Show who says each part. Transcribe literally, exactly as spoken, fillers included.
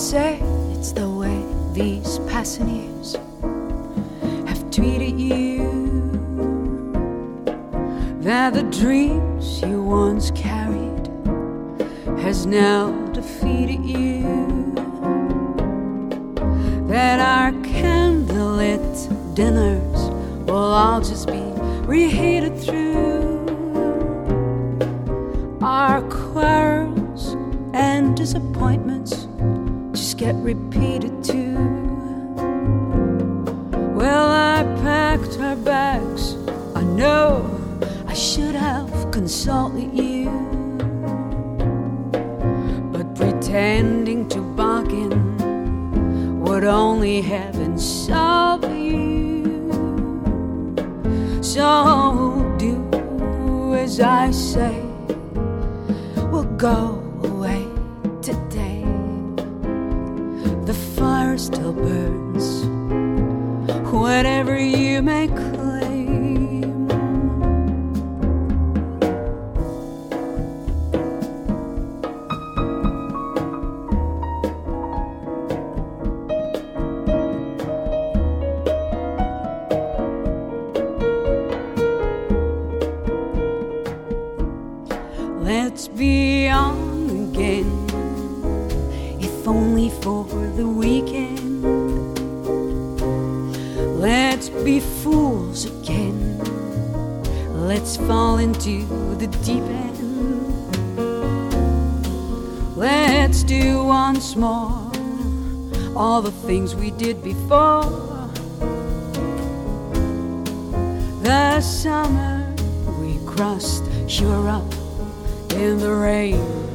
Speaker 1: say it's the way these passing years have treated you, that the dreams you once carried has now defeated you, that our candlelit dinners will all just be reheated through, our quarrels and disappointments just get repeated too. Well, I packed our bags, I know I should have consulted you, but pretending to bargain would only have insulted you. So do as I say, we'll go away today. The fire still burns, whatever you may claim. Let's be young again, if only for the weekend. Let's be fools again, let's fall into the deep end. Let's do once more all the things we did before. The summer we crossed, you were up in the rain,